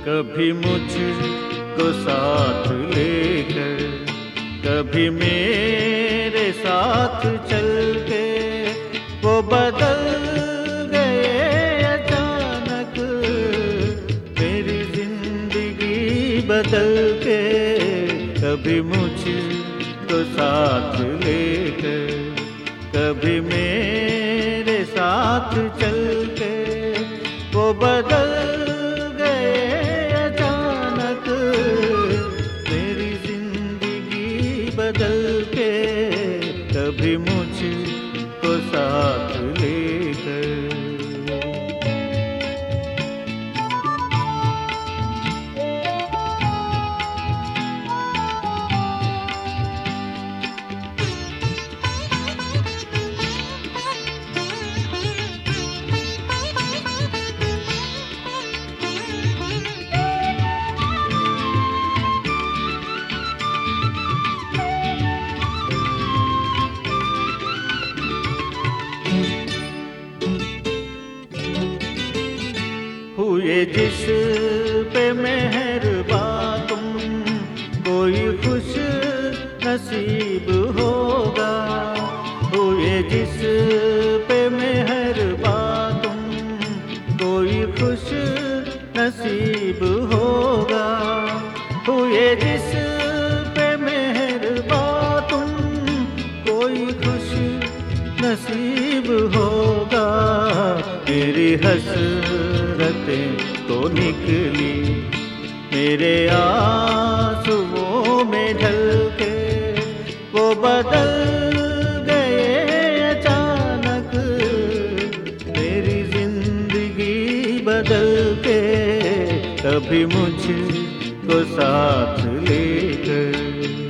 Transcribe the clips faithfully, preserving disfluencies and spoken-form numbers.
कभी मुझको साथ लेकर, कभी मेरे साथ चल के वो बदल गए अचानक, मेरी जिंदगी बदल के। कभी मुझको साथ लेकर, कभी मेरे साथ चल के वो बदल बदल के। कभी मुझको साथ लेकर। हुए जिस पे मेहरबान तुम, कोई खुश नसीब होगा। हुए जिस पे मेहरबान तुम, कोई खुश नसीब होगा। हुए जिस पे मेहरबान तुम, कोई खुश नसीब होगा। मेरी हसरतें तो निकली मेरे आंसुओं में ढल के, वो बदल गए अचानक, मेरी जिंदगी बदल के। कभी मुझको साथ लेकर।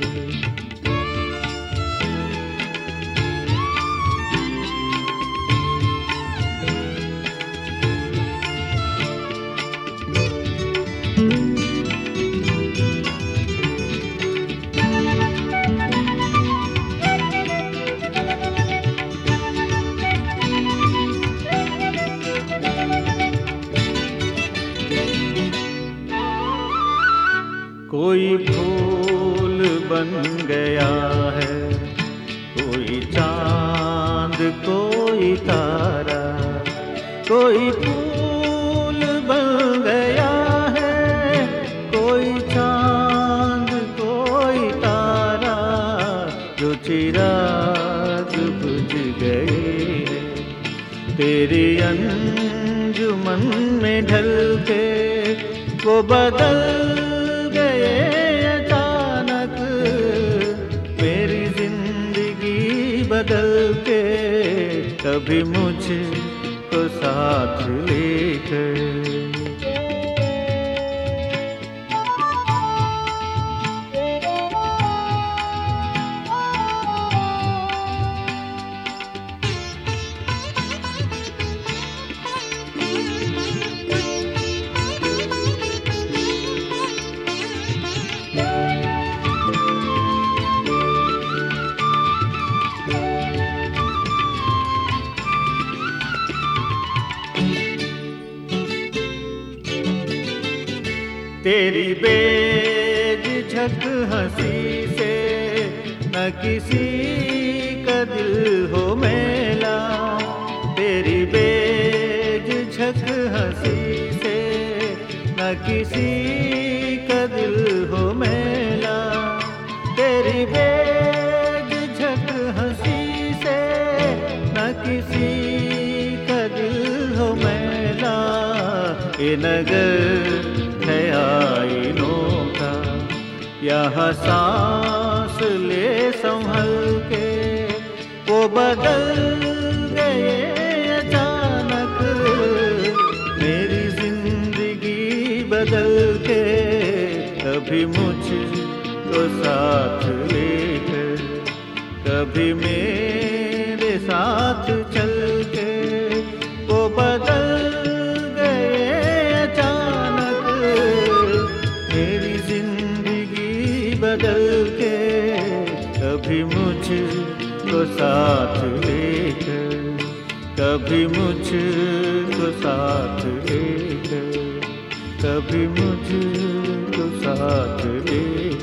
कोई फूल बन गया है, कोई चांद कोई तारा। कोई फूल बन गया है, कोई चांद कोई तारा। जो चिराग बुझ गए तेरी अंजुमन में ढल के, वो बदल अचानक, मेरी जिंदगी बदल के। कभी मुझको साथ लेकर। तेरी बेझिझक हंसी से न किसी का दिल हो मेला। तेरी बेझिझक हंसी से न किसी का दिल हो मेला। तेरी बेझिझक हंसी से न किसी का दिल हो मेला। ये नगर है आईनों का, यहाँ सांस ले संभल के, वो बदल गए अचानक, मेरी जिंदगी बदल के। कभी मुझको साथ लेकर, कभी मेरे साथ चल के, वो बदल बदल के। कभी मुझको साथ लेकर, कभी मुझको साथ लेकर, कभी मुझको साथ लेकर।